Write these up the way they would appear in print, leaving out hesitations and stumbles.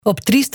Ob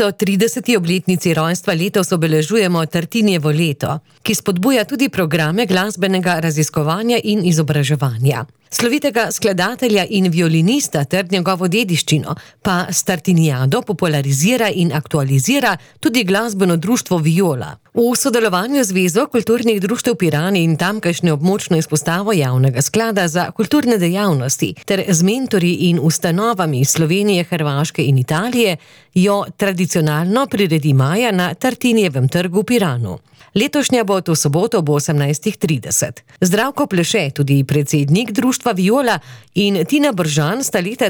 330. obletnici rojstva letos obeležujemo Tartinijevo leto, ki spodbuja tudi programe glasbenega raziskovanja in izobraževanja. Slovitega skladatelja in violinista ter njegovo dediščino pa s Tartinijado popularizira in aktualizira tudi glasbeno društvo Viola. V sodelovanju z Zvezo kulturnih društev Piran in tamkajšnjo območno izpostavo Javnega sklada za kulturne dejavnosti ter z mentorji in ustanovami Slovenije, Hrvaške in Italije jo tradicionalno priredi maja na Tartinijevem trgu v Piranu. Letošnja bo to soboto ob 18:30. Zdravko Pleše, tudi predsednik društva Viola, in Tina Bržan sta leta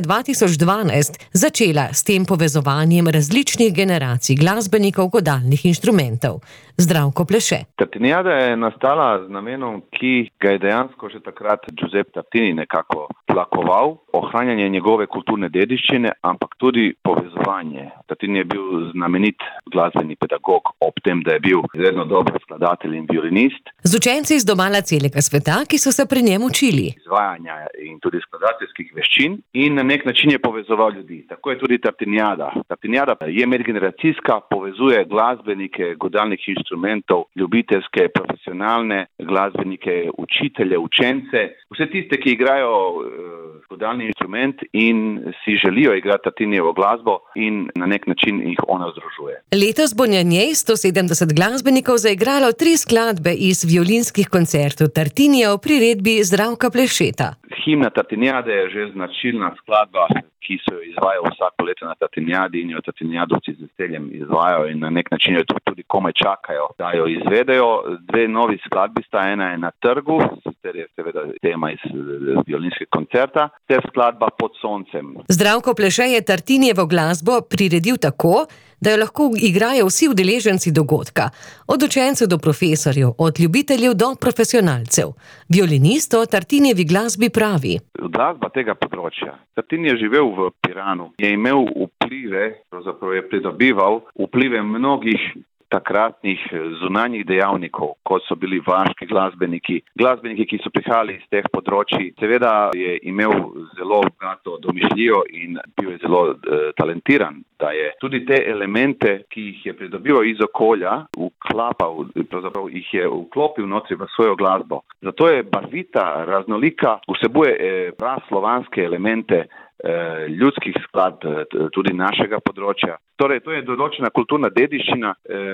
2012 začela s tem povezovanjem različnih generacij glasbenikov godalnih inštrumentov. Zdravko Pleše. Tartinijada je nastala z namenom, ki ga je dejansko že takrat Giuseppe Tartini nekako tlakoval, ohranjanje njegove kulturne dediščine, ampak tudi povezovanje. Tartini je bil znamenit glasbeni pedagog, ob tem, da je bil izredno dober skladatelj in violinist. Z učenci iz domala celega sveta, ki so se pri njem učili. Izvajanja in tudi skladateljskih veščin in na nek način je povezoval ljudi. Tako je tudi Tartinijada. Tartinijada je medgeneracijska, povezuje glasbenike godalnih inštrumentov, ljubiteljske, profesionalne glasbenike, učitelje, učence, vse tiste, ki igrajo godalni inštrument in si želijo igrati Tartinijevo glasbo in na nek način jih ona združuje. Letos bo na njej 170 glasbenikov zaigralo 3 skladbe iz violinskih koncertov Tartinijev v priredbi Zdravka Plešeta. Himna Tartinijade je že značilna skladba, ki se jo izvaja vsako leto na Tartinijadi in jo Tartinijadovci z veseljem izvajajo in na nek način jo tudi komaj čakajo, da jo izvedejo. 2 novi skladbi sta, ena je Na trgu, sicer je seveda tema iz violinskega koncerta, ter skladba Pod soncem. Zdravko Pleše je Tartinijevo glasbo priredil tako, da jo lahko igrajo vsi udeleženci dogodka, od učencev do profesorjev, od ljubiteljev do profesionalcev. Violinist o Tartinijevi glasbi pravi: Glasba tega področja. Tartini je živel v Piranu, je imel vplive, pravzaprav je pridobival vplive mnogih takratnih zunanjih dejavnikov, kot so bili vaški glasbeniki, ki so prihajali iz teh področji. Seveda je imel zelo bogato domišljijo in bil je zelo talentiran, da je tudi te elemente, ki jih je pridobival iz okolja, vklapal, pravzaprav jih je vklopil notri v svojo glasbo. Zato je barvita, raznolika, vsebuje praslovanske elemente ljudskih skladb, tudi našega področja. Torej, to je določena kulturna dediščina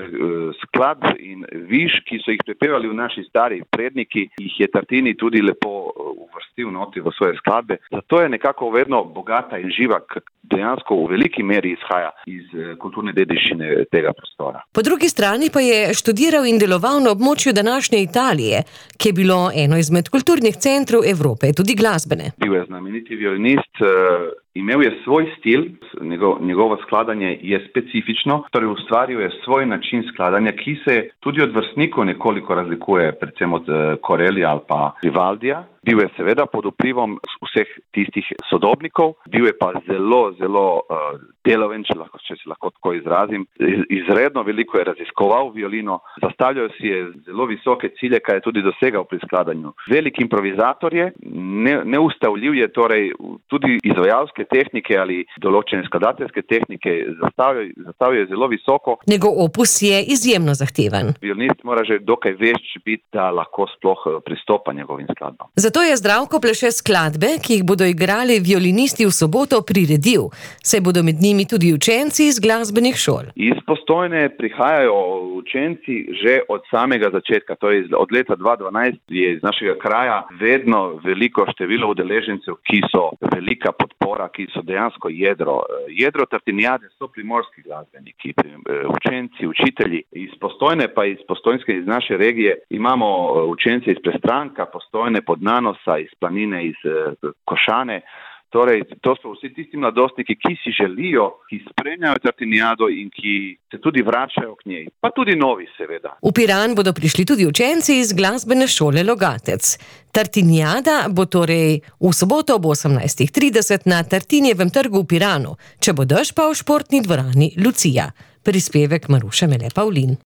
skladb in viš, ki so jih prepevali v naši stari predniki, jih je Tartini tudi lepo uvrstil notri v svoje skladbe. Zato je nekako vedno bogata in živa, dejansko v veliki meri izhaja iz kulturne dediščine tega prostora. Po drugi strani pa je študiral in deloval na območju današnje Italije, ki je bilo eno izmed kulturnih centrov Evrope, tudi glasbene. Bil je znameniti violinist, imel je svoj stil, njegovo skladanje je specifično, torej ustvaril je svoj način skladanja, ki se tudi od vrstnikov nekoliko razlikuje, predvsem od Corellija ali pa Vivaldija. Bil je seveda pod vplivom vseh tistih sodobnikov, bil je pa zelo deloven, če se lahko tako izrazim. Izredno veliko je raziskoval violino, zastavljal si je zelo visoke cilje, kaj je tudi dosegal pri skladanju. Velik improvizator je, neustavljiv je, torej tudi izvajalske tehnike ali določene skladateljske tehnike zastavil je zelo visoko. Njegov opus je izjemno zahteven. Violinist mora že dokaj vešč biti, da lahko sploh pristopa njegovim skladbam. Zato je Zdravko Pleše skladbe, ki jih bodo igrali violinisti v soboto, priredil, saj bodo med njimi tudi učenci iz glasbenih šol. Iz Postojne prihajajo učenci že od samega začetka, to je od leta 2012 je iz našega kraja vedno veliko število udeležencev, ki so velika podpora, ki so dejansko jedro. Jedro Tartinijade so primorski glasbeniki, učenci, učitelji. Iz Postojne pa iz Postojnske, iz naše regije imamo učence iz Prestranka, Postojne, Podnanosa, iz Planine, iz Košane. Torej, to so vsi tisti mladostniki, ki si želijo, ki spremljajo Tartinijado in ki se tudi vračajo k njej. Pa tudi novi, seveda. V Piran bodo prišli tudi učenci iz glasbene šole Logatec. Tartinijada bo torej v soboto ob 18:30 na Tartinijevem trgu v Piranu, če bo dež pa v športni dvorani Lucija. Prispevek Maruše Mele Pavlin.